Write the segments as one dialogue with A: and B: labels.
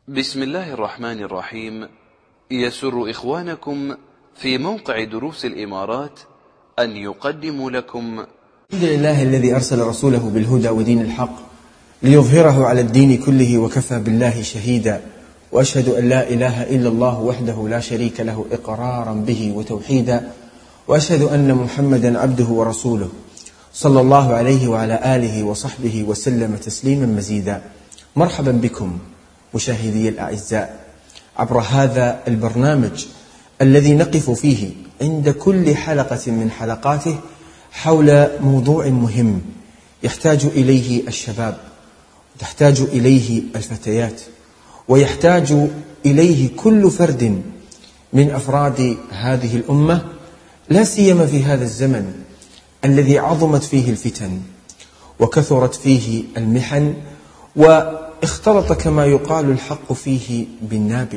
A: بسم الله الرحمن الرحيم. يسر إخوانكم في موقع دروس الإمارات أن يقدموا لكم
B: الحمد لله الذي أرسل رسوله بالهدى ودين الحق ليظهره على الدين كله وكفى بالله شهيدا، وأشهد أن لا إله إلا الله وحده لا شريك له إقرارا به وتوحيدا، وأشهد أن محمدا عبده ورسوله صلى الله عليه وعلى آله وصحبه وسلم تسليما مزيدا. مرحبا بكم مشاهدي الأعزاء عبر هذا البرنامج الذي نقف فيه عند كل حلقة من حلقاته حول موضوع مهم يحتاج إليه الشباب، تحتاج إليه الفتيات، ويحتاج إليه كل فرد من أفراد هذه الأمة، لا سيما في هذا الزمن الذي عظمت فيه الفتن وكثرت فيه المحن واختلط كما يقال الحق فيه بالنابل،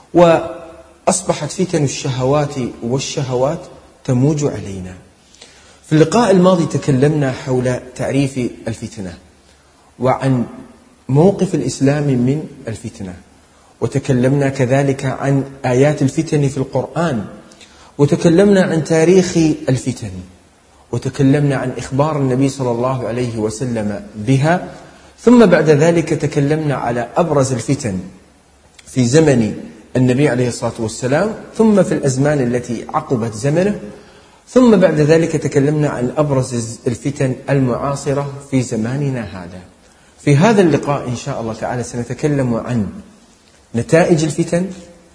B: وأصبحت فتن الشهوات والشهوات تموج علينا. في اللقاء الماضي تكلمنا حول تعريف الفتنة وعن موقف الإسلام من الفتنة، وتكلمنا كذلك عن آيات الفتن في القرآن، وتكلمنا عن تاريخ الفتن، وتكلمنا عن إخبار النبي صلى الله عليه وسلم بها. ثم بعد ذلك تكلمنا على أبرز الفتن في زمن النبي عليه الصلاة والسلام، ثم في الأزمان التي عقبت زمنه، ثم بعد ذلك تكلمنا عن أبرز الفتن المعاصرة في زماننا هذا. في هذا اللقاء إن شاء الله تعالى سنتكلم عن نتائج الفتن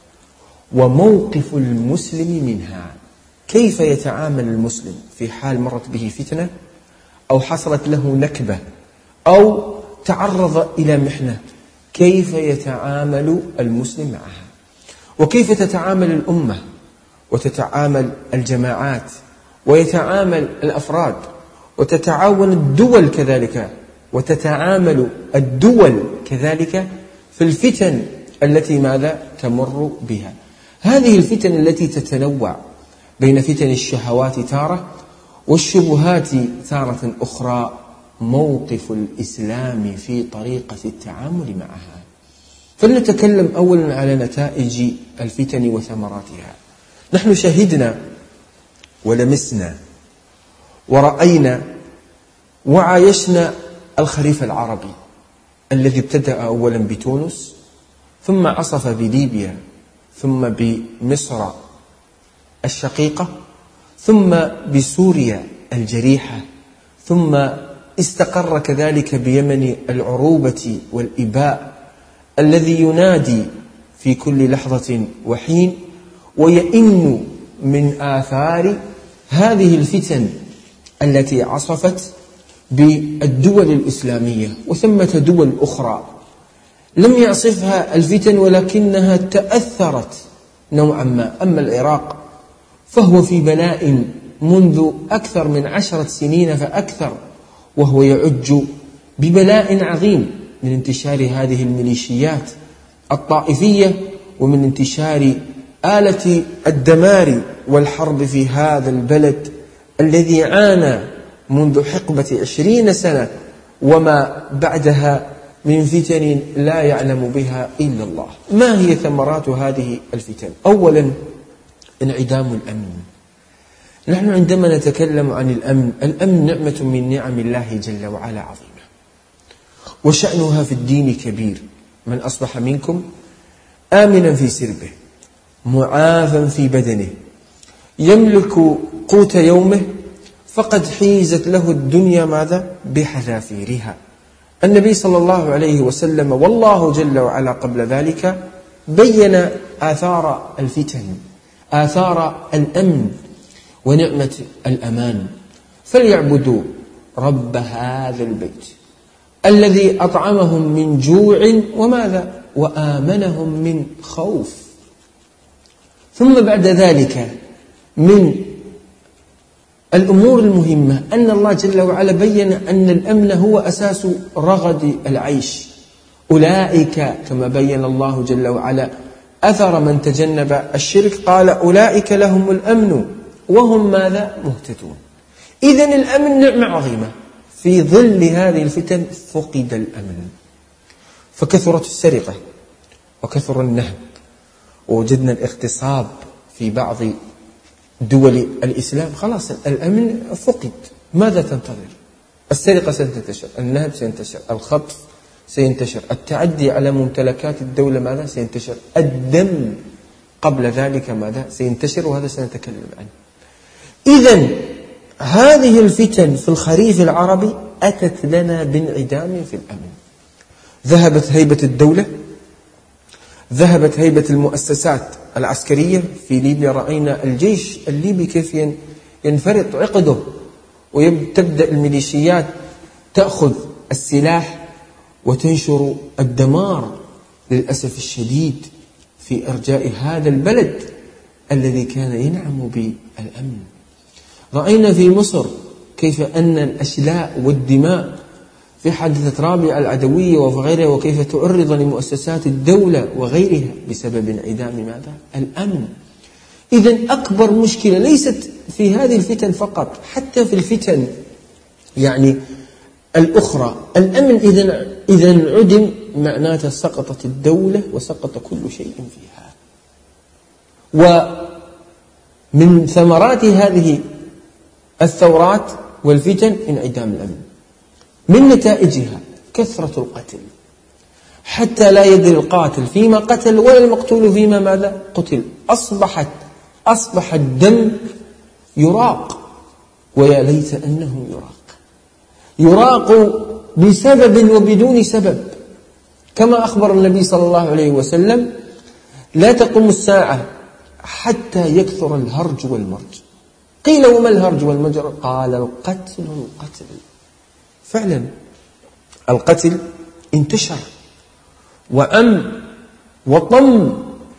B: وموقف المسلم منها، كيف يتعامل المسلم في حال مرت به فتنة أو حصلت له نكبة أو تعرض إلى محنة، كيف يتعامل المسلم معها، وكيف تتعامل الأمة وتتعامل الجماعات ويتعامل الأفراد وتتعاون الدول كذلك، وتتعامل الدول كذلك في الفتن التي ماذا تمر بها. هذه الفتن التي تتنوع بين فتن الشهوات تارة والشبهات تارة أخرى، موقف الإسلام في طريقة التعامل معها. فلنتكلم أولا على نتائج الفتن وثمراتها. نحن شهدنا ولمسنا ورأينا وعايشنا الخريف العربي الذي ابتدأ أولا بتونس، ثم عصف بليبيا، ثم بمصر الشقيقة، ثم بسوريا الجريحة، ثم استقر كذلك بيمن العروبة والإباء الذي ينادي في كل لحظة وحين ويئن من آثار هذه الفتن التي عصفت بالدول الإسلامية. وثمة دول أخرى لم يعصفها الفتن ولكنها تأثرت نوعا ما. أما العراق فهو في بلاء منذ أكثر من 10 سنين فأكثر، وهو يعج ببلاء عظيم من انتشار هذه الميليشيات الطائفية ومن انتشار آلة الدمار والحرب في هذا البلد الذي عانى منذ حقبة 20 سنة وما بعدها من فتن لا يعلم بها إلا الله. ما هي ثمرات هذه الفتن؟ أولا انعدام الأمن. نحن عندما نتكلم عن الأمن نعمة من نعم الله جل وعلا عظيمة، وشأنها في الدين كبير. من أصبح منكم آمنا في سربه معافا في بدنه يملك قوت يومه فقد حيزت له الدنيا ماذا؟ بحذافيرها. النبي صلى الله عليه وسلم والله جل وعلا قبل ذلك بين آثار الفتن، آثار الأمن ونعمة الأمان. فليعبدوا رب هذا البيت الذي أطعمهم من جوع وماذا؟ وآمنهم من خوف. ثم بعد ذلك من الأمور المهمة أن الله جل وعلا بين أن الأمن هو أساس رغد العيش. أولئك كما بين الله جل وعلا أثر من تجنب الشرك، قال أولئك لهم الأمن وهم ماذا؟ مهتدون. إذن الأمن نعمة عظيمة. في ظل هذه الفتن فقد الأمن، فكثرت السرقة وكثر النهب، ووجدنا الاغتصاب في بعض دول الإسلام، خلاص الأمن فقد. ماذا تنتظر؟ السرقة ستنتشر، النهب سينتشر، الخطف سينتشر، التعدي على ممتلكات الدولة ماذا سينتشر، الدم قبل ذلك ماذا سينتشر، وهذا سنتكلم عنه. إذن هذه الفتن في الخريف العربي أتت لنا بانعدام في الأمن. ذهبت هيبة الدولة، ذهبت هيبة المؤسسات العسكرية. في ليبيا رأينا الجيش الليبي كيف ينفرط عقده، وتبدأ الميليشيات تأخذ السلاح وتنشر الدمار للأسف الشديد في أرجاء هذا البلد الذي كان ينعم بالأمن. رأينا في مصر كيف أن الأشلاء والدماء في حادثة رابعة العدوية وغيرها، وكيف تعرض لمؤسسات الدولة وغيرها بسبب انعدام ماذا؟ الأمن. إذن أكبر مشكلة ليست في هذه الفتن فقط، حتى في الفتن يعني الأخرى الأمن إذا انعدم معناته سقطت الدولة وسقط كل شيء فيها. ومن ثمرات هذه الثورات والفتن انعدام الأمن. من نتائجها كثرة القتل، حتى لا يدري القاتل فيما قتل ولا المقتول فيما ماذا قتل. أصبح الدم يراق، ويا ليت أنه يراق بسبب وبدون سبب، كما أخبر النبي صلى الله عليه وسلم: لا تقوم الساعة حتى يكثر الهرج والمرج. قيل: وما الهرج والمرج؟ قال: القتل. فعلا القتل انتشر وأم وطم.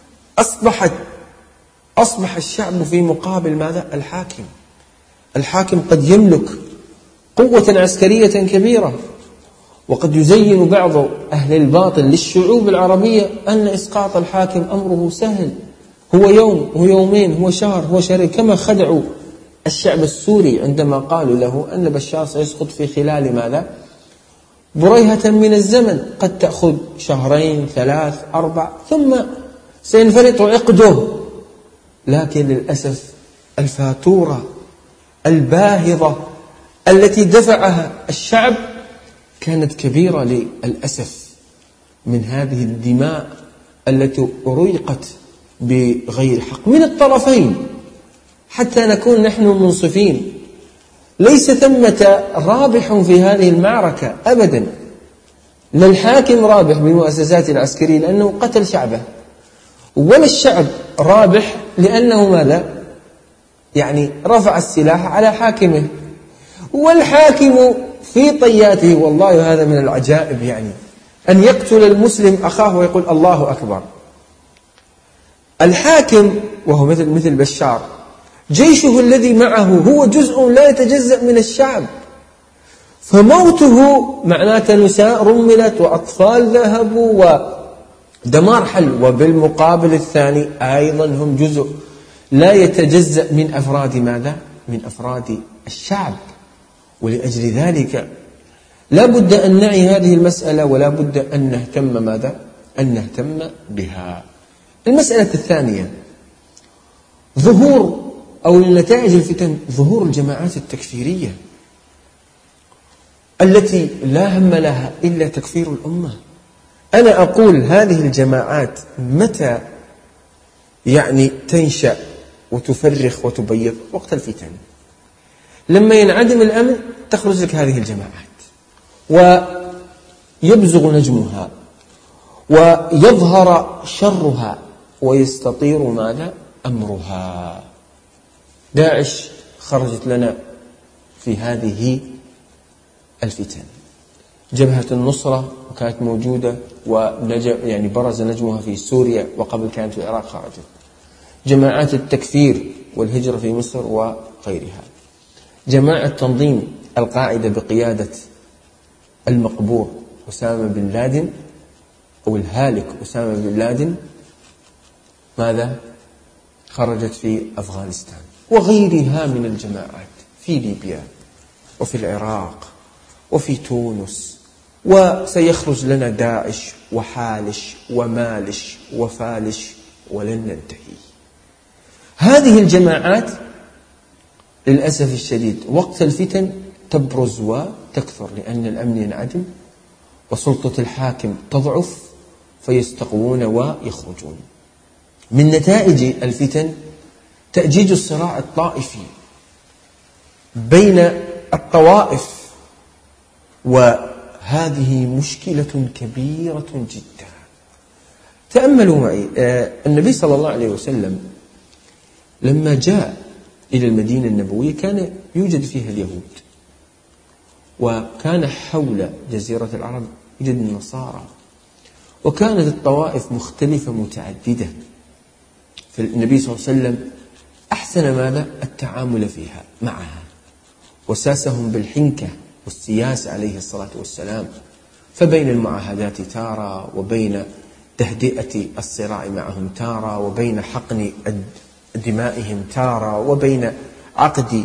B: أصبح الشعب في مقابل ماذا؟ الحاكم قد يملك قوة عسكرية كبيرة، وقد يزين بعض أهل الباطل للشعوب العربية أن إسقاط الحاكم أمره سهل، هو يوم، هو يومين، هو شهر، هو شهرين، كما خدعوا الشعب السوري عندما قالوا له أن بشار سيسقط في خلال ماذا؟ بريهة من الزمن، قد تأخذ شهرين، 3، 4، ثم سينفرط عقده. لكن للأسف الفاتورة الباهظة التي دفعها الشعب كانت كبيرة للأسف، من هذه الدماء التي أريقت بغير حق من الطرفين. حتى نكون نحن منصفين، ليس ثمة رابح في هذه المعركة أبدا. لا الحاكم رابح بالمؤسسات العسكرية لأنه قتل شعبه، ولا الشعب رابح لأنه ماذا؟ يعني رفع السلاح على حاكمه. والحاكم في طياته، والله هذا من العجائب، يعني أن يقتل المسلم أخاه ويقول الله أكبر. الحاكم وهو مثل بشار، جيشه الذي معه هو جزء لا يتجزأ من الشعب، فموته معناته نساء رملت وأطفال ذهبوا ودمار حل. وبالمقابل الثاني أيضا هم جزء لا يتجزأ من أفراد ماذا؟ من أفراد الشعب. ولأجل ذلك لا بد أن نعي هذه المسألة، ولا بد أن نهتم ماذا؟ أن نهتم بها. المسألة الثانية ظهور أو نتائج الفتن، ظهور الجماعات التكفيرية التي لا هم لها إلا تكفير الأمة. أنا أقول هذه الجماعات متى يعني تنشأ وتفرخ وتبيض؟ وقت الفتن، لما ينعدم الأمن تخرج لك هذه الجماعات ويبزغ نجمها ويظهر شرها ويستطير ماذا؟ أمرها. داعش خرجت لنا في هذه الفتن، جبهة النصرة وكانت موجودة يعني برز نجمها في سوريا، وقبل كانت في العراق خرجت. جماعات التكفير والهجرة في مصر وغيرها. جماعة تنظيم القاعدة بقيادة المقبور أسامة بن لادن أو الهالك أسامة بن لادن، ماذا؟ خرجت في أفغانستان وغيرها من الجماعات في ليبيا وفي العراق وفي تونس وسيخرج لنا داعش وحالش ومالش وفالش ولن ننتهي. هذه الجماعات للأسف الشديد وقت الفتن تبرز وتكثر، لأن الأمن ينعدم وسلطة الحاكم تضعف فيستقوون ويخرجون. من نتائج الفتن تأجيج الصراع الطائفي بين الطوائف، وهذه مشكلة كبيرة جدا. تأملوا معي، النبي صلى الله عليه وسلم لما جاء إلى المدينة النبوية كان يوجد فيها اليهود، وكان حول جزيرة العرب يوجد النصارى، وكانت الطوائف مختلفة متعددة. فالنبي صلى الله عليه وسلم أحسن ماذا؟ التعامل فيها معها، وساسهم بالحنكة والسياسة عليه الصلاة والسلام، فبين المعاهدات تارة، وبين تهدئة الصراع معهم تارة، وبين حقن دمائهم تارة، وبين عقد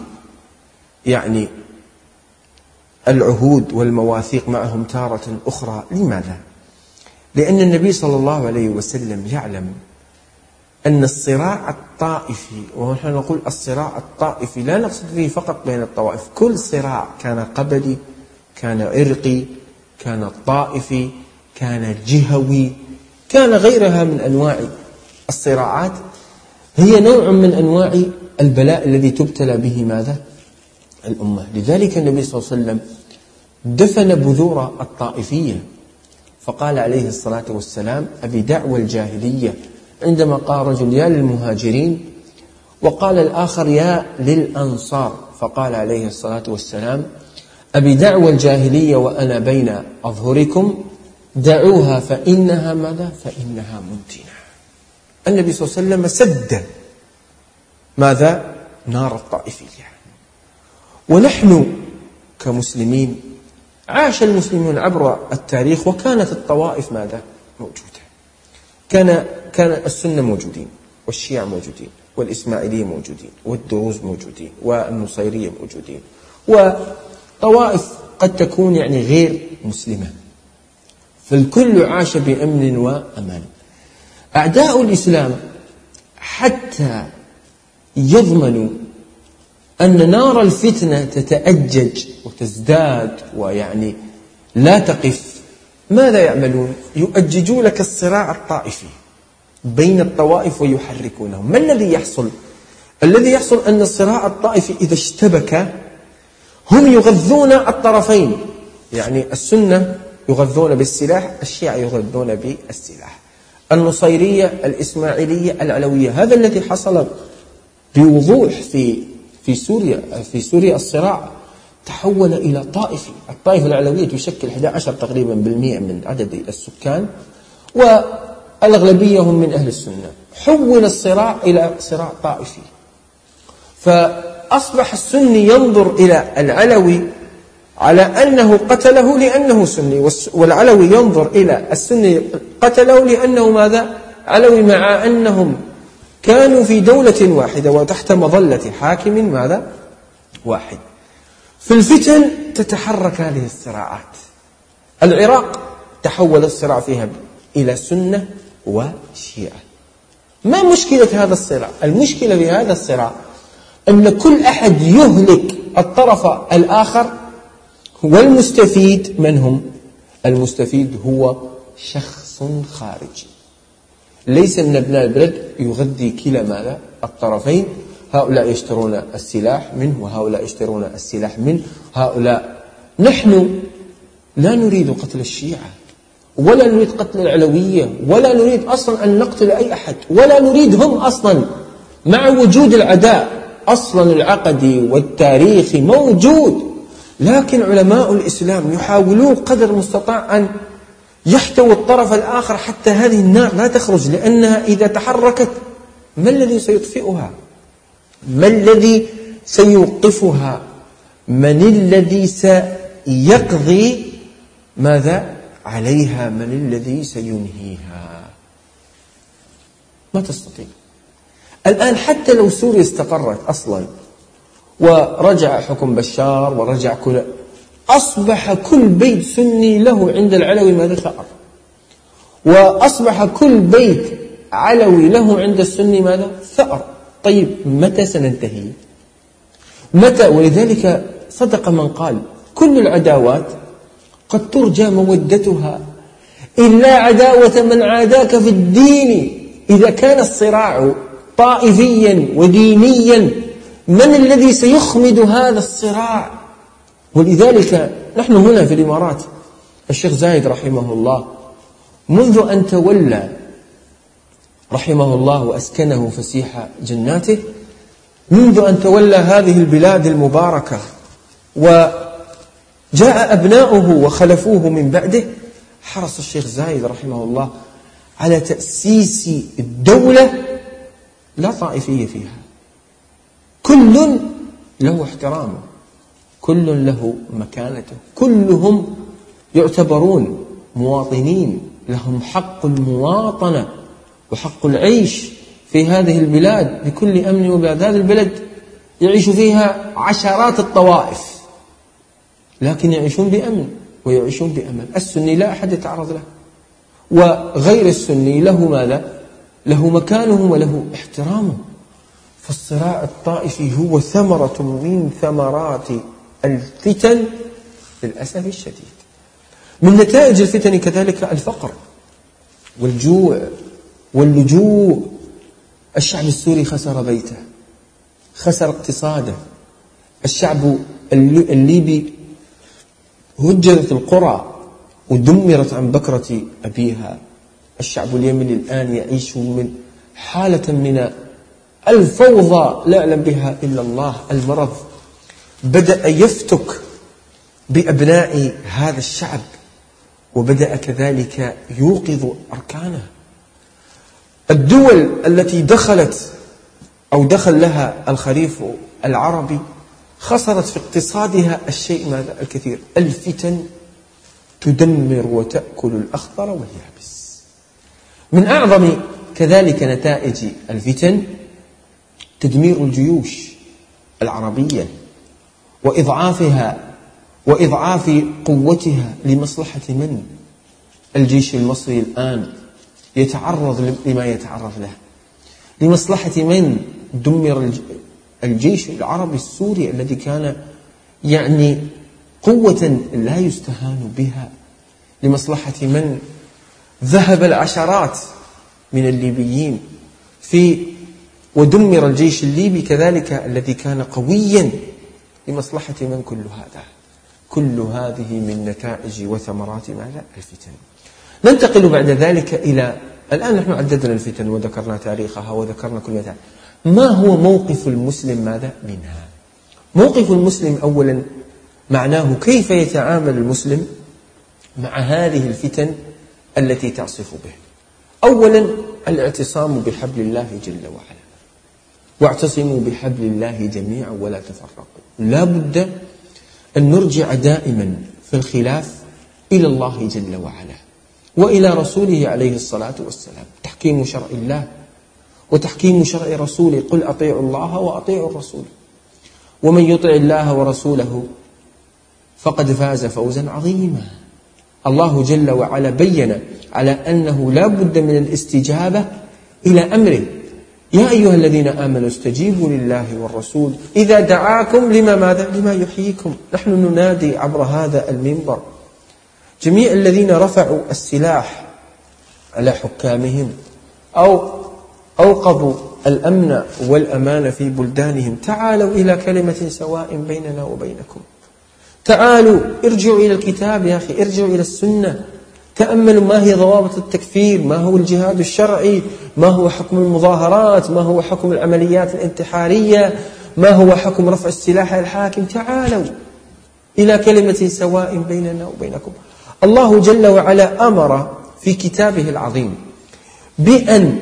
B: العهود والمواثيق معهم تارة أخرى. لماذا؟ لأن النبي صلى الله عليه وسلم يعلم أن الصراع الطائفي، ونحن نقول الصراع الطائفي لا نقصد فيه فقط بين الطوائف، كل صراع كان قبلي، كان عرقي، كان طائفي، كان جهوي، كان غيرها من أنواع الصراعات، هي نوع من أنواع البلاء الذي تبتلى به ماذا؟ الأمة. لذلك النبي صلى الله عليه وسلم دفن بذور الطائفية، فقال عليه الصلاة والسلام: أبي دعوى الجاهلية، عندما قال رجل يا للمهاجرين وقال الآخر يا للأنصار، فقال عليه الصلاة والسلام: أبي دعوى الجاهلية وأنا بين أظهركم، دعوها فإنها ماذا؟ فإنها منتنة. النبي صلى الله عليه وسلم سد ماذا؟ نار الطائفية. ونحن كمسلمين عاش المسلمون عبر التاريخ وكانت الطوائف ماذا؟ موجودة. كان السنة موجودين، والشيعة موجودين، والإسماعيلية موجودين، والدروز موجودين، والنصيرية موجودين، وطوائف قد تكون غير مسلمة، فالكل عاش بأمن وأمان. أعداء الإسلام حتى يضمنوا أن نار الفتنة تتأجج وتزداد لا تقف، ماذا يعملون؟ يؤججون لك الصراع الطائفي بين الطوائف ويحركونهم. ما الذي يحصل؟ الذي يحصل أن الصراع الطائفي إذا اشتبك هم يغذون الطرفين، السنة يغذون بالسلاح، الشيعة يغذون بالسلاح، النصيرية، الإسماعيلية، العلوية. هذا الذي حصل بوضوح في سوريا الصراع تحول إلى طائفي. الطائفة العلوية تشكل 11 تقريبا بالمئة من عدد السكان، والأغلبية هم من أهل السنة. حول الصراع إلى صراع طائفي، فأصبح السني ينظر إلى العلوي على أنه قتله لأنه سني، والعلوي ينظر إلى السني قتله لأنه ماذا؟ علوي، مع أنهم كانوا في دولة واحدة وتحت مظلة حاكم ماذا؟ واحد. في الفتن تتحرك هذه الصراعات. العراق تحول الصراع فيها إلى سنة وشيعة. ما مشكلة هذا الصراع؟ المشكلة في هذا الصراع أن كل أحد يهلك الطرف الآخر، والمستفيد من هم؟ المستفيد هو شخص خارجي ليس من أبناء البلد يغذي كلا ماذا؟ الطرفين. هؤلاء يشترون السلاح منه، وهؤلاء يشترون السلاح منه، هؤلاء. نحن لا نريد قتل الشيعة، ولا نريد قتل العلوية، ولا نريد أصلا أن نقتل أي أحد، ولا نريدهم أصلا، مع وجود العداء أصلا العقدي والتاريخي موجود. لكن علماء الإسلام يحاولون قدر المستطاع أن يحتوي الطرف الآخر حتى هذه النار لا تخرج، لأنها إذا تحركت ما الذي سيطفئها؟ ما الذي سيوقفها؟ من الذي سيقضي ماذا عليها؟ من الذي سينهيها؟ ما تستطيع. الآن حتى لو سوريا استقرت أصلا ورجع حكم بشار ورجع كل، أصبح كل بيت سني له عند العلوي ماذا ثأر، وأصبح كل بيت علوي له عند السني ماذا ثأر. طيب متى سننتهي؟ متى؟ ولذلك صدق من قال كل العداوات قد ترجى مودتها إلا عداوة من عاداك في الدين. إذا كان الصراع طائفيا ودينيا من الذي سيخمد هذا الصراع؟ ولذلك نحن هنا في الإمارات الشيخ زايد رحمه الله منذ أن تولى رحمه الله وأسكنه فسيح جناته، منذ أن تولى هذه البلاد المباركة وجاء أبناؤه وخلفوه من بعده، حرص الشيخ زايد رحمه الله على تأسيس الدولة لا طائفية فيها، كل له احترامه، كل له مكانته، كلهم يعتبرون مواطنين لهم حق المواطنة وحق العيش في هذه البلاد بكل أمن وبلاد. هذه البلد يعيش فيها عشرات الطوائف لكن يعيشون بأمن ويعيشون بأمل. السني لا أحد يتعرض له، وغير السني له ماذا؟ له مكانه وله احترامه. فالصراع الطائفي هو ثمرة من ثمرات الفتن للأسف الشديد. من نتائج الفتن كذلك الفقر والجوع واللجوء. الشعب السوري خسر بيته، خسر اقتصاده. الشعب الليبي هجرت القرى ودمرت عن بكرة أبيها. الشعب اليمني الآن يعيش من حالة من الفوضى لا يعلم بها إلا الله. المرض بدأ يفتك بأبناء هذا الشعب وبدأ كذلك يوقظ أركانه. الدول التي دخلت أو دخل لها الخريف العربي خسرت في اقتصادها الشيء ماذا؟ الكثير. الفتن تدمر وتأكل الأخضر واليابس. من أعظم كذلك نتائج الفتن تدمير الجيوش العربية وإضعاف قوتها لمصلحة من؟ الجيش المصري الآن يتعرض لما يتعرض له لمصلحة من؟ دمر الجيش العربي السوري الذي كان يعني قوة لا يستهان بها. لمصلحة من؟ ذهب العشرات من الليبيين ودمر الجيش الليبي كذلك الذي كان قويا. لمصلحة من كل هذا؟ كل هذه من نتائج وثمرات ماذا؟ الفتن. ننتقل بعد ذلك إلى الآن نحن عددنا الفتن وذكرنا تاريخها وذكرنا كل ذلك. ما هو موقف المسلم ماذا منها؟ موقف المسلم أولا معناه كيف يتعامل المسلم مع هذه الفتن التي تعصف به. أولا الاعتصام بحبل الله جل وعلا، واعتصموا بحبل الله جميعا ولا تفرقوا. لا بد أن نرجع دائما في الخلاف إلى الله جل وعلا وإلى رسوله عليه الصلاة والسلام. تحكيم شرع الله وتحكيم شرع رسوله. قل أطيعوا الله وأطيعوا الرسول ومن يطع الله ورسوله فقد فاز فوزا عظيما. الله جل وعلا بين على أنه لا بد من الاستجابة إلى أمره. يا أيها الذين آمنوا استجيبوا لله والرسول إذا دعاكم لما يحييكم. نحن ننادي عبر هذا المنبر جميع الذين رفعوا السلاح على حكامهم أو أوقظوا الأمن والأمان في بلدانهم، تعالوا إلى كلمة سواء بيننا وبينكم. تعالوا ارجعوا إلى الكتاب يا أخي، ارجعوا إلى السنة، تأملوا ما هي ضوابط التكفير، ما هو الجهاد الشرعي، ما هو حكم المظاهرات، ما هو حكم العمليات الانتحارية، ما هو حكم رفع السلاح على الحاكم. تعالوا إلى كلمة سواء بيننا وبينكم. الله جل وعلا أمر في كتابه العظيم بأن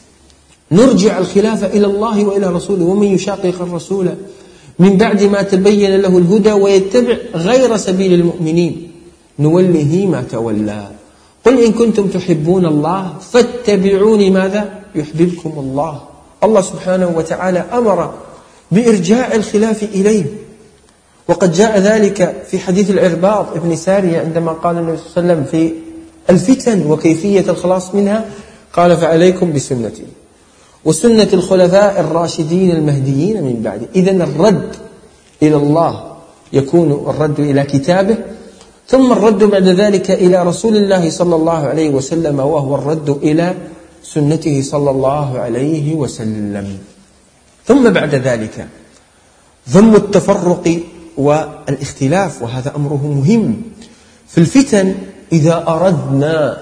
B: نرجع الخلافة إلى الله وإلى رسوله. ومن يشاقق الرسول من بعد ما تبين له الهدى ويتبع غير سبيل المؤمنين نوله ما تولى. قل إن كنتم تحبون الله فاتبعوني ماذا؟ يحببكم الله. الله سبحانه وتعالى أمر بإرجاع الخلاف إليه وقد جاء ذلك في حديث العرباض ابن سارية عندما قال النبي صلى الله عليه وسلم في الفتن وكيفية الخلاص منها، قال: فعليكم بسنتي وسنة الخلفاء الراشدين المهديين من بعد. إذن الرد إلى الله يكون الرد إلى كتابه، ثم الرد بعد ذلك إلى رسول الله صلى الله عليه وسلم، وهو الرد إلى سنته صلى الله عليه وسلم. ثم بعد ذلك ذم التفرق والاختلاف، وهذا أمره مهم في الفتن. إذا أردنا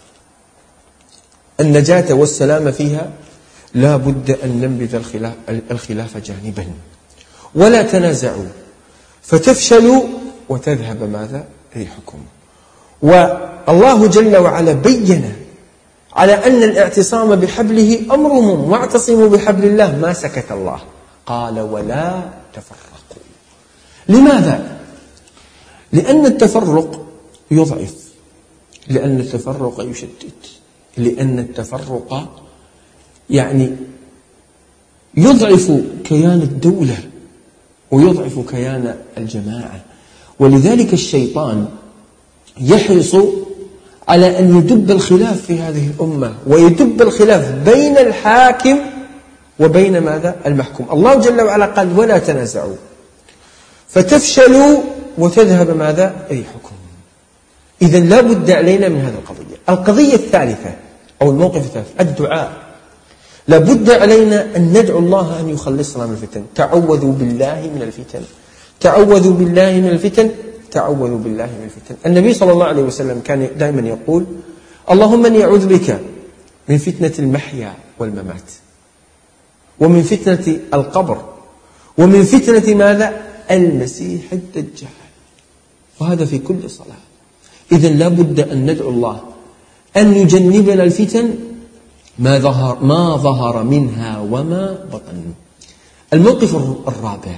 B: النجاة والسلام فيها لا بد أن ننبذ الخلاف جانبا ولا تنازعوا فتفشلوا وتذهب ماذا؟ ريحكم. والله جل وعلا بين على أن الاعتصام بحبله أمر مهم، واعتصموا بحبل الله، ما سكت الله، قال: ولا تفرقوا. لماذا؟ لأن التفرق يضعف، لأن التفرق يشتت، لأن التفرق يعني يضعف كيان الدولة ويضعف كيان الجماعة. ولذلك الشيطان يحرص على أن يدب الخلاف في هذه الأمة، ويدب الخلاف بين الحاكم وبين ماذا؟ المحكوم. الله جل وعلا قال: ولا تنازعوا فتفشلوا وتذهب ماذا؟ ريحكم. إذن لا بد علينا من هذه القضية. القضية الثالثة أو الموقف الثالث الدعاء. لا بد علينا أن ندعو الله أن يخلصنا من الفتن. تعوذوا بالله من الفتن، تعوذوا بالله من الفتن، تعوذوا بالله من الفتن. النبي صلى الله عليه وسلم كان دائما يقول: اللهم إني أعوذ بك من فتنة المحيا والممات، ومن فتنة القبر، ومن فتنة ماذا؟ المسيح الدجال. وهذا في كل صلاة. إذن لا بد أن ندعو الله أن يجنبنا الفتن ما ظهر منها وما بطن. الموقف الرابع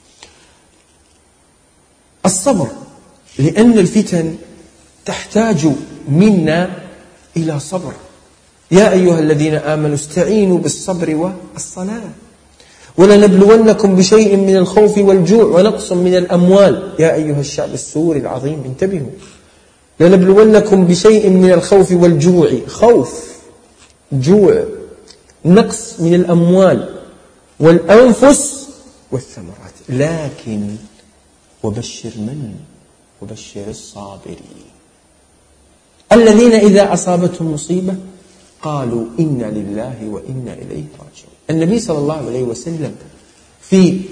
B: الصبر، لأن الفتن تحتاج منا إلى صبر. يا أيها الذين آمنوا استعينوا بالصبر والصلاة، ولنبلونكم بشيء من الخوف والجوع ونقص من الأموال. يا أيها الشعب السوري العظيم انتبهوا، لنبلونكم بشيء من الخوف والجوع، خوف، جوع، نقص من الأموال والأنفس والثمرات، لكن وبشر من؟ وبشر الصابرين الذين إذا أصابتهم مصيبة قالوا إنا لله وإنا إليه راجعون. النبي صلى الله عليه وسلم في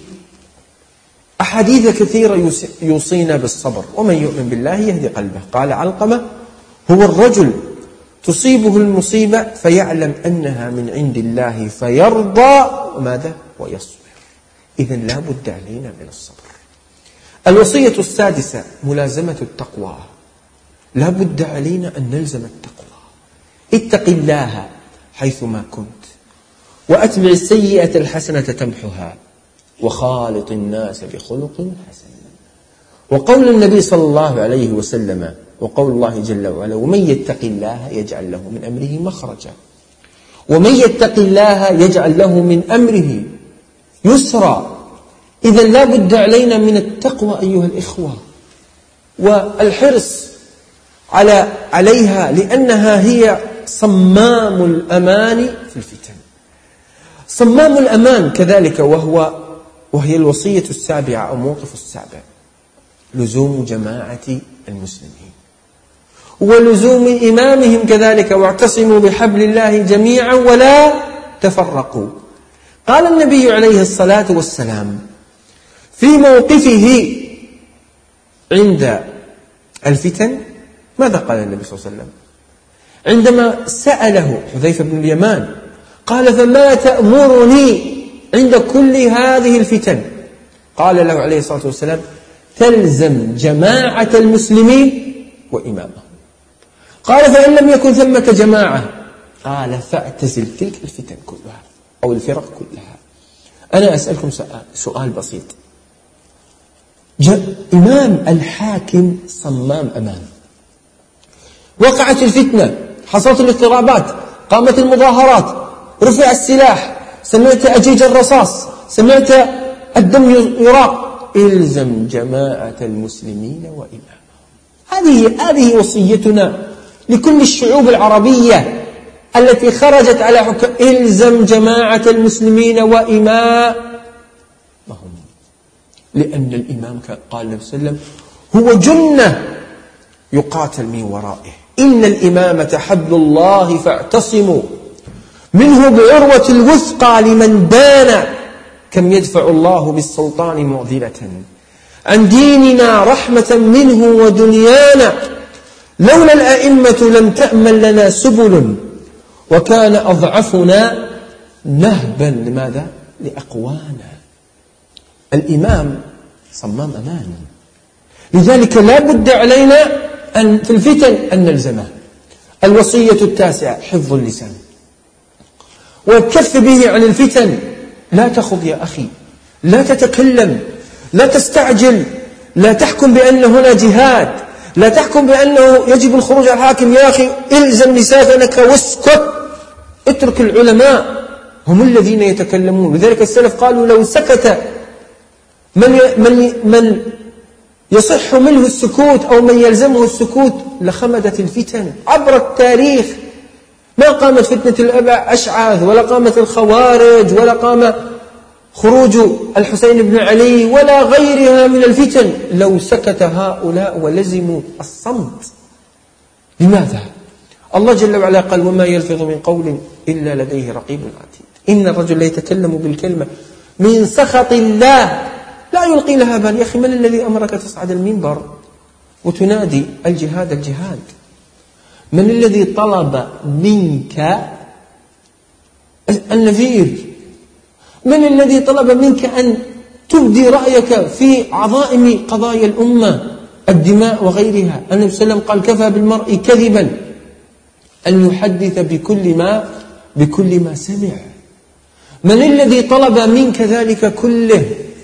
B: أحاديث كثيرة يوصينا بالصبر. ومن يؤمن بالله يهدي قلبه. قال علقمة: هو الرجل تصيبه المصيبة فيعلم أنها من عند الله فيرضى وماذا؟ ويصبر. إذن لا بد علينا من الصبر. الوصية السادسة ملازمة التقوى. لا بد علينا أن نلزم التقوى. اتق الله حيثما كنت، وأتبع السيئة الحسنة تمحها، وخالط الناس بخلق حسن. وقول النبي صلى الله عليه وسلم وقول الله جل وعلا: ومن يتق الله يجعل له من أمره مخرجا، ومن يتق الله يجعل له من أمره يسرا. إذن لا بد علينا من التقوى أيها الإخوة، والحرص عليها، لأنها هي صمام الأمان في الفتن. صمام الأمان كذلك وهي الوصية السابعة أو موقف السابع: لزوم جماعة المسلمين ولزوم إمامهم كذلك، واعتصموا بحبل الله جميعا ولا تفرقوا. قال النبي عليه الصلاة والسلام في موقفه عند الفتن، ماذا قال النبي صلى الله عليه وسلم عندما سأله حذيفة بن اليمان؟ قال: فما تأمرني عند كل هذه الفتن؟ قال له عليه الصلاة والسلام: تلزم جماعة المسلمين وإمامهم. قال: فإن لم يكن ثمة جماعة؟ قال: فاعتزل تلك الفتن كلها أو الفرق كلها. أنا أسألكم سؤال بسيط. إمام الحاكم صمام أمان، وقعت الفتنة، حصلت الاضطرابات، قامت المظاهرات، رفع السلاح، سمعت أجيج الرصاص، سمعت الدم يراق، إلزم جماعة المسلمين وإمامهم. هذه وصيتنا لكل الشعوب العربية التي خرجت على حكم. إلزم جماعة المسلمين وإمامهم، لأن الإمام قال النبي صلى الله عليه وسلم هو جنة يقاتل من ورائه. إن الإمامة حبل الله فاعتصموا منه بعروة الوثقى لمن بان. كم يدفع الله بالسلطان معذلة عن ديننا رحمة منه ودنيانا. لولا الأئمة لم تأمن لنا سبل وكان أضعفنا نهبا لماذا؟ لأقوانا. الإمام صمام أمان، لذلك لا بد علينا أن في الفتن أن نلزمه. الوصية 9 حفظ اللسان والكف به عن الفتن. لا تخض يا أخي، لا تتكلم، لا تستعجل، لا تحكم بأن هنا جهاد، لا تحكم بأنه يجب الخروج على الحاكم. يا أخي إلزم لسانك واسكت، اترك العلماء هم الذين يتكلمون. لذلك السلف قالوا لو سكت من يصح منه السكوت أو من يلزمه السكوت لخمدت الفتن عبر التاريخ. ما قامت فتنة الأشعاث ولا قامت الخوارج ولا قام خروج الحسين بن علي ولا غيرها من الفتن لو سكت هؤلاء ولزموا الصمت. لماذا؟ الله جل وعلا قال وما يلفظ من قول إلا لديه رقيب عتيد. إن الرجل لا يتكلم بالكلمة من سخط الله لا يلقي لها بال. يا أخي من الذي أمرك تصعد المنبر وتنادي الجهاد الجهاد؟ من الذي طلب منك النذير؟ من الذي طلب منك أن تبدي رأيك في عظائم قضايا الأمة الدماء وغيرها؟ النبي صلى الله عليه وسلم قال كفى بالمرء كذبا أن يحدث بكل ما سمع. من الذي طلب منك ذلك كله؟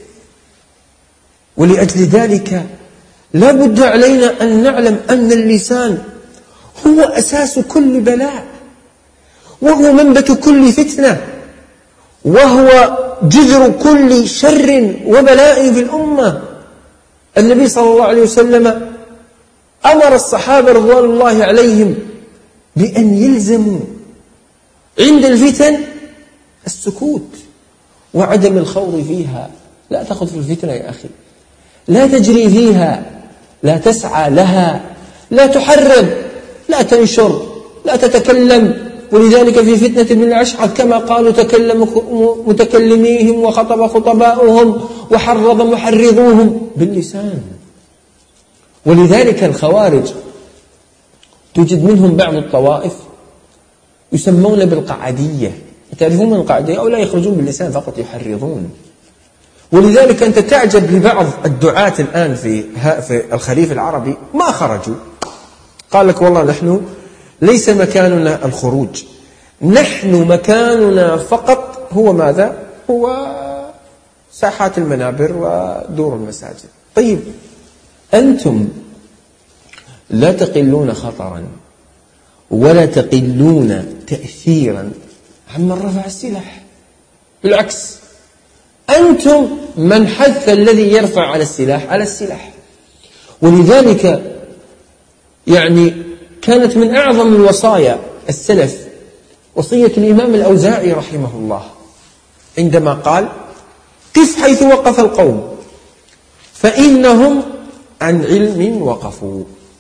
B: ولأجل ذلك لا بد علينا أن نعلم أن اللسان هو أساس كل بلاء، وهو منبت كل فتنة، وهو جذر كل شر وبلاء في الأمة. النبي صلى الله عليه وسلم أمر الصحابة رضوان الله عليهم بأن يلزموا عند الفتن السكوت وعدم الخوض فيها. لا تخوض في الفتنة يا أخي، لا تجري فيها، لا تسعى لها، لا تحرض، لا تنشر، لا تتكلم. ولذلك في فتنة ابن الأشعث كما قالوا تكلم متكلميهم وخطب خطباؤهم وحرض محرضوهم باللسان. ولذلك الخوارج توجد منهم بعض الطوائف يسمون بالقعدية. تعرفون من القعدية؟ أو لا يخرجون باللسان فقط يحرضون. ولذلك أنت تعجب لبعض الدعاة الآن في الخريف العربي ما خرجوا. قال لك والله نحن ليس مكاننا الخروج، نحن مكاننا فقط هو ماذا؟ هو ساحات المنابر ودور المساجد. طيب أنتم لا تقلون خطرا ولا تقلون تأثيرا عمن رفع السلاح، بالعكس أنتم من حث الذي يرفع على السلاح. ولذلك يعني كانت من أعظم الوصايا السلف وصية الإمام الأوزاعي رحمه الله عندما قال قف حيث وقف القوم فإنهم عن علم وقفوا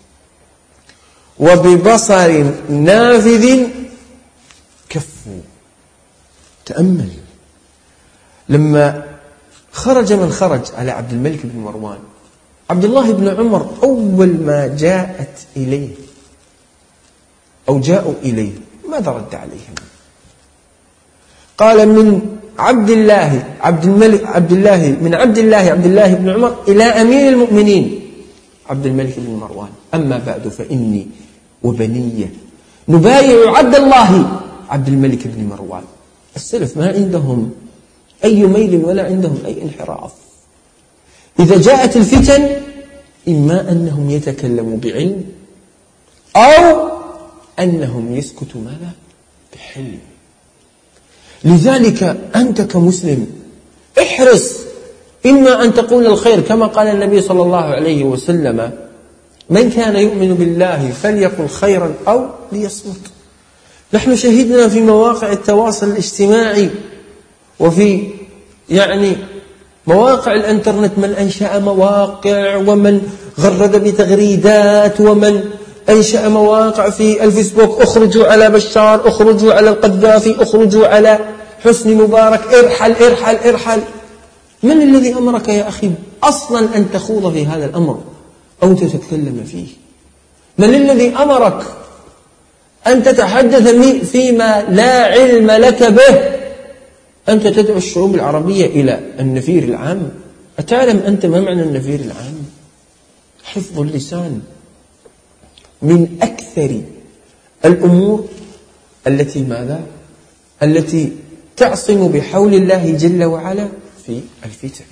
B: وببصر نافذ كفوا. تأمل لما خرج من خرج على عبد الملك بن مروان، عبد الله بن عمر أول ما جاءت إليه أو جاءوا إليه ماذا رد عليهم؟ قال من عبد الله بن عمر إلى أمير المؤمنين عبد الملك بن مروان أما بعد فإني وبني نبايع عبد الملك بن مروان. السلف ما عندهم أي ميل ولا عندهم أي انحراف. إذا جاءت الفتن إما أنهم يتكلموا بعلم أو أنهم يسكتوا ماذا؟ بحلم. لذلك أنت كمسلم احرص إما أن تقول الخير كما قال النبي صلى الله عليه وسلم: من كان يؤمن بالله فليقل خيرا أو ليصمت. نحن شهدنا في مواقع التواصل الاجتماعي وفي مواقع الانترنت من أنشأ مواقع، ومن غرد بتغريدات، ومن أنشأ مواقع في الفيسبوك: اخرجوا على بشار، اخرجوا على القذافي، اخرجوا على حسني مبارك، ارحل ارحل ارحل. من الذي أمرك يا أخي أصلا أن تخوض في هذا الأمر أو تتكلم فيه؟ من الذي أمرك أن تتحدث فيما لا علم لك به؟ أنت تدعو الشعوب العربية إلى النفير العام. أتعلم أنت ما معنى النفير العام؟ حفظ اللسان من أكثر الأمور التي تعصم بحول الله جل وعلا في الفتن.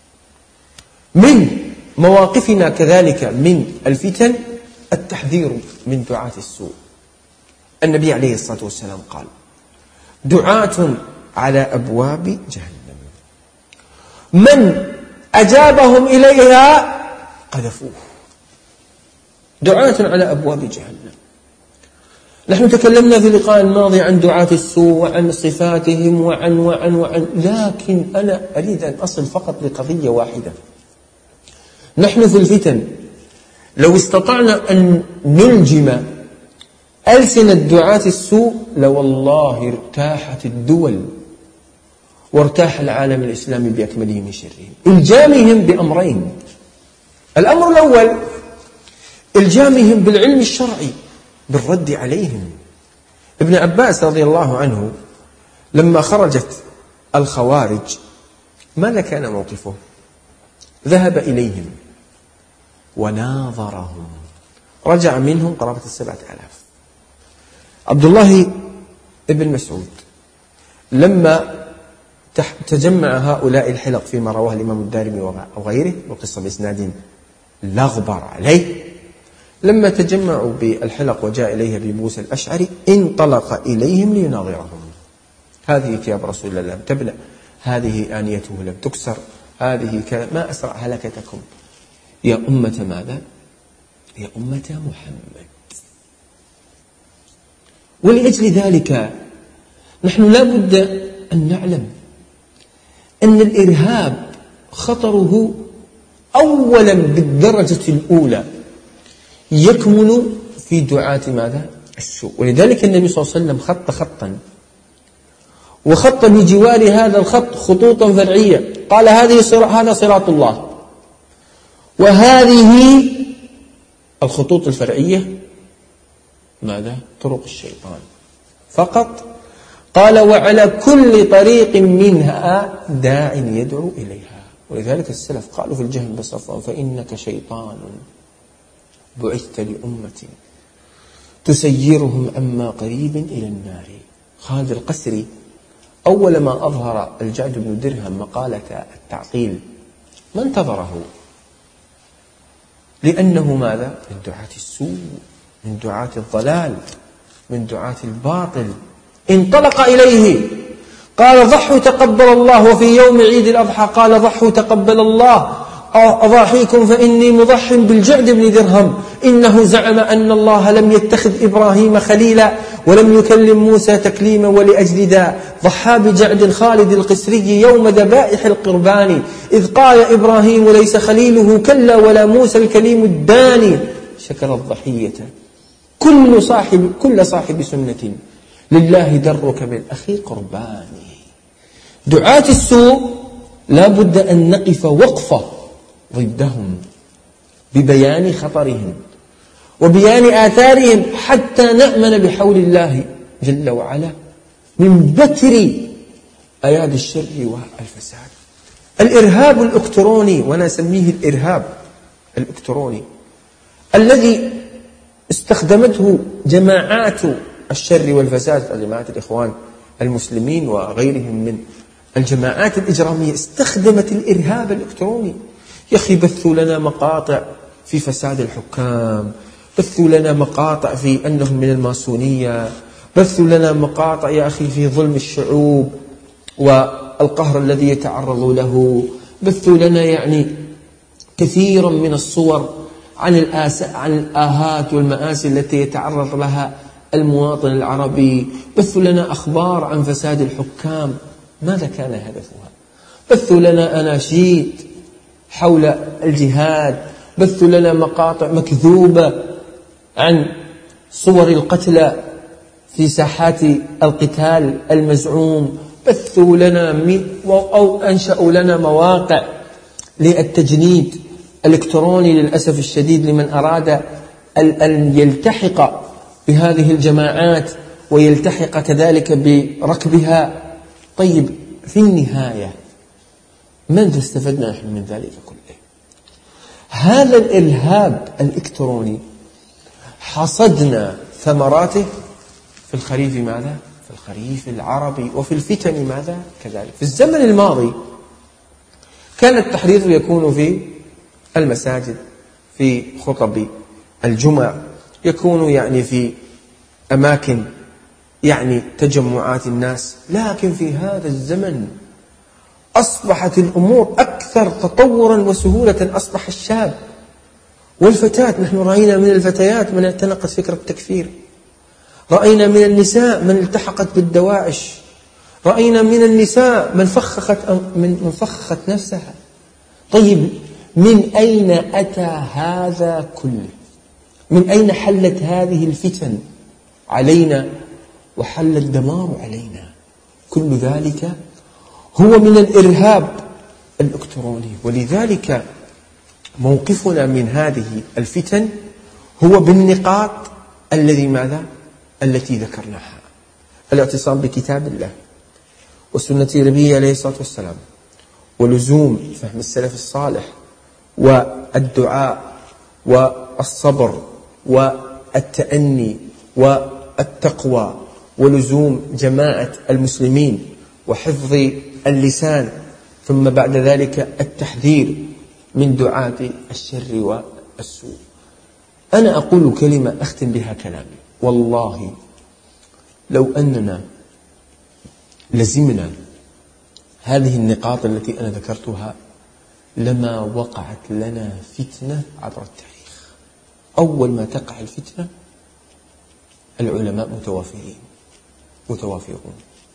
B: من مواقفنا كذلك من الفتن التحذير من دعاة السوء. النبي عليه الصلاة والسلام قال: دعاة على أبواب جهنم من أجابهم إليها قذفوه. دعاة على أبواب جهنم. نحن تكلمنا في اللقاء الماضي عن دعاة السوء وعن صفاتهم وعن لكن أنا أريد أن أصل فقط لقضية واحدة. نحن في الفتن لو استطعنا أن نلجم ألسنة دعاة السوء لوالله ارتاحت الدول وارتاح العالم الإسلامي بأكمله من شرهم. إلجامهم بأمرين: الأمر الأول إلجامهم بالعلم الشرعي بالرد عليهم. ابن عباس رضي الله عنه لما خرجت الخوارج ماذا كان موقفه؟ ذهب إليهم وناظرهم، رجع منهم قرابة 7000. عبد الله ابن مسعود لما تجمع هؤلاء الحلق فيما رواه الإمام الدارمي وغيره، وقصة بإسناد لا غبار عليه، لما تجمعوا بالحلق وجاء إليها أبي موسى الأشعري انطلق إليهم ليناظرهم: هذه ثياب رسول الله لم تبلى، هذه آنيته لم تكسر، هذه ما أسرع هلكتكم يا أمة ماذا؟ يا أمة محمد. ولأجل ذلك نحن لا بد أن نعلم أن الإرهاب خطره أولا بالدرجة الأولى يكمن في دعاة ماذا؟ السوء. ولذلك النبي صلى الله عليه وسلم خط خطا، وخط بجوار هذا الخط خطوطا فرعية، قال هذا صراط الله، وهذه الخطوط الفرعية ماذا؟ طرق الشيطان فقط. قال: وعلى كل طريق منها داع يدعو إليها. ولذلك السلف قالوا في الجهم بصفوان: فإنك شيطان بعثت لأمة تسيرهم أما قريب إلى النار. خالد القسري أول ما أظهر الجعد بن درهم مقالة التعطيل ما انتظره، لأنه ماذا؟ من دعاة السوء، من دعاة الضلال، من دعاة الباطل. انطلق إليه قال: ضحوا تقبل الله. وفي يوم عيد الأضحى قال: ضحوا تقبل الله، أضاحيكم فإني مضح بالجعد بن درهم، إنه زعم أن الله لم يتخذ إبراهيم خليلا ولم يكلم موسى تكليما، ولأجل ذا ضحى بجعد خالد القسري يوم ذبائح القربان، إذ قال إبراهيم ليس خليله كلا ولا موسى الكليم الداني. شكر الضحية كل صاحب سنة لله درك بالأخي قرباني. دعاة السوء لا بد أن نقف وقفة ضدهم ببيان خطرهم وبيان آثارهم حتى نأمن بحول الله جل وعلا من بتر أيادي الشر والفساد. الإرهاب الإلكتروني، وأنا أسميه الإرهاب الإلكتروني، الذي استخدمته جماعات الشر والفساد، جماعات الإخوان المسلمين وغيرهم من الجماعات الإجرامية، استخدمت الإرهاب الإلكتروني. يا أخي بثوا لنا مقاطع في فساد الحكام، بثوا لنا مقاطع في أنهم من الماسونية، بثوا لنا مقاطع يا أخي في ظلم الشعوب والقهر الذي يتعرض له بثوا لنا يعني كثيرا من الصور عن الآهات والمآسي التي يتعرض لها المواطن العربي، بثوا لنا أخبار عن فساد الحكام. ماذا كان هدفها؟ بثوا لنا أناشيد حول الجهاد، بثوا لنا مقاطع مكذوبة عن صور القتلى في ساحات القتال المزعوم، بثوا لنا أو أنشأوا لنا مواقع للتجنيد الإلكتروني للأسف الشديد لمن أراد أن يلتحق بهذه الجماعات ويلتحق كذلك بركبها. طيب، في النهاية ماذا استفدنا نحن من ذلك كله؟ هذا الإرهاب الإلكتروني حصدنا ثمراته في الخريف ماذا؟ في الخريف العربي، وفي الفتن ماذا؟ كذلك. في الزمن الماضي كان التحريض يكون في المساجد، في خطب الجمع، يكون يعني في أماكن يعني تجمعات الناس. لكن في هذا الزمن أصبحت الأمور أكثر تطورا وسهولة. أصبح الشاب والفتاة، نحن رأينا من الفتيات من اعتنقت فكرة التكفير، رأينا من النساء من التحقت بالدواعش، رأينا من النساء من فخخت نفسها. طيب، من أين أتى هذا كله؟ من أين حلت هذه الفتن علينا وحل الدمار علينا؟ كل ذلك هو من الإرهاب الإلكتروني. ولذلك موقفنا من هذه الفتن هو بالنقاط التي ذكرناها: الاعتصام بكتاب الله وسنة نبيه عليه الصلاة والسلام، ولزوم فهم السلف الصالح، والدعاء، والصبر، والتأني، والتقوى، ولزوم جماعة المسلمين، وحفظ اللسان، ثم بعد ذلك التحذير من دعاة الشر والسوء. أنا أقول كلمة أختم بها كلامي: والله لو أننا لزمنا هذه النقاط التي أنا ذكرتها لما وقعت لنا فتنة عبر التاريخ. أول ما تقع الفتنة العلماء متوافرون.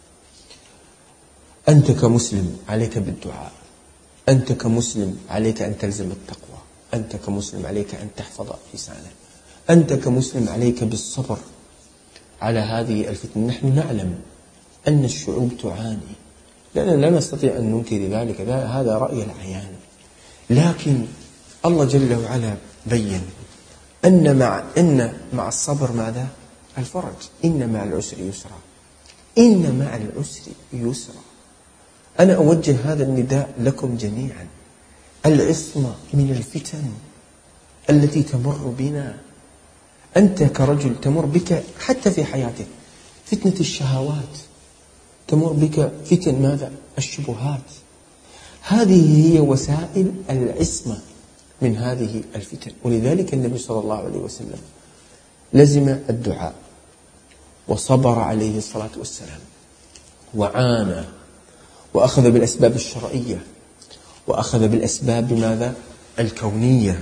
B: أنت كمسلم عليك بالدعاء، أنت كمسلم عليك أن تلزم التقوى، أنت كمسلم عليك أن تحفظ لسانك، أنت كمسلم عليك بالصبر على هذه الفتنة. نحن نعلم أن الشعوب تعاني، لأننا لا نستطيع أن ننكر ذلك، هذا رأي العيان. لكن الله جل وعلا بين أن مع الصبر ماذا؟ الفرج. إن مع العسر يسرا، إن مع العسر يسرا. أنا أوجه هذا النداء لكم جميعا: العصمة من الفتن التي تمر بنا. أنت كرجل تمر بك حتى في حياتك فتنة الشهوات، تمر بك فتن ماذا؟ الشبهات. هذه هي وسائل العصمة من هذه الفتن. ولذلك النبي صلى الله عليه وسلم لزم الدعاء، وصبر عليه الصلاة والسلام، وعانى، وأخذ بالأسباب الشرعية، وأخذ بالأسباب ماذا؟ الكونية.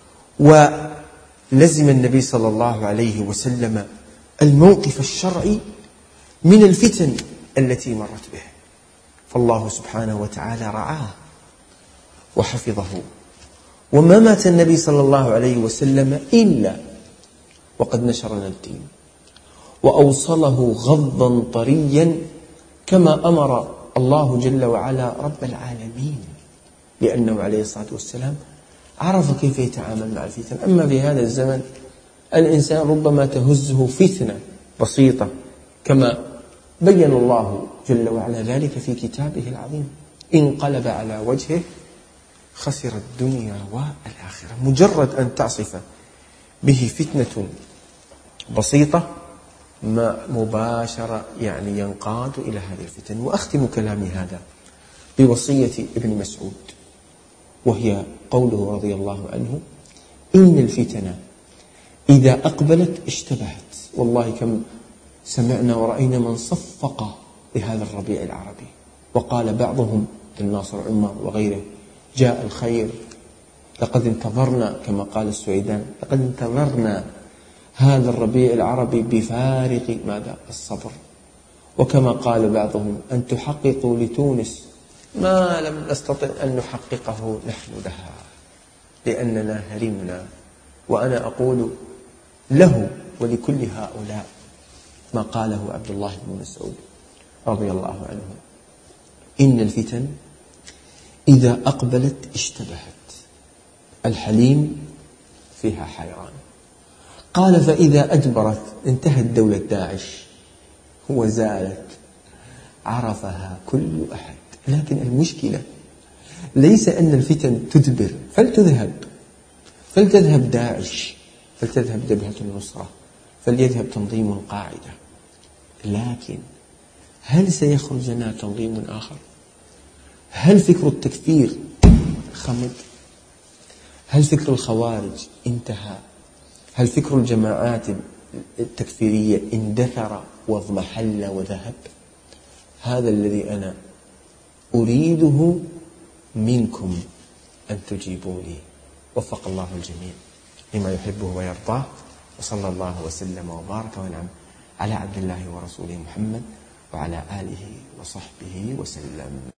B: ولزم النبي صلى الله عليه وسلم الموقف الشرعي من الفتن التي مرت به. فالله سبحانه وتعالى رعاه وحفظه، وما مات النبي صلى الله عليه وسلم إلا وقد نشر لنا الدين وأوصله غضا طريا كما أمر الله جل وعلا رب العالمين، لأنه عليه الصلاة والسلام عرف كيف يتعامل مع الفتن. أما في هذا الزمن الإنسان ربما تهزه فتنة بسيطة، كما بين الله جل وعلا ذلك في كتابه العظيم: انقلب على وجهه خسر الدنيا والآخرة. مجرد أن تعصف به فتنة بسيطة ما مباشرة يعني ينقاد إلى هذه الفتن. وأختم كلامي هذا بوصية ابن مسعود، وهي قوله رضي الله عنه: إن الفتن إذا أقبلت اشتبهت. والله كم سمعنا ورأينا من صفق لهذا الربيع العربي، وقال بعضهم الناصر عمر وغيره: جاء الخير. لقد انتظرنا كما قال السويدان، لقد انتظرنا هذا الربيع العربي بفارغ ماذا؟ الصبر. وكما قال بعضهم: أن تحققوا لتونس ما لم نستطع أن نحققه نحن لها، لأننا هرمنا. وأنا أقول له ولكل هؤلاء ما قاله عبد الله بن مسعود رضي الله عنه: إن الفتن إذا أقبلت اشتبهت، الحليم فيها حيران. قال: فإذا أدبرت انتهت دولة داعش وزالت، عرفها كل أحد. لكن المشكلة ليس أن الفتن تدبر، فلتذهب داعش، فلتذهب جبهة النصرة، فليذهب تنظيم القاعدة، لكن هل سيخرج لنا تنظيم آخر؟ هل فكر التكفير خمد؟ هل فكر الخوارج انتهى؟ هل فكر الجماعات التكفيرية اندثر واضمحل وذهب؟ هذا الذي أنا أريده منكم أن تجيبوا لي. وفق الله الجميع لما يحبه ويرضاه، وصلى الله وسلم وبارك وانعم على عبد الله ورسوله محمد وعلى آله وصحبه وسلم.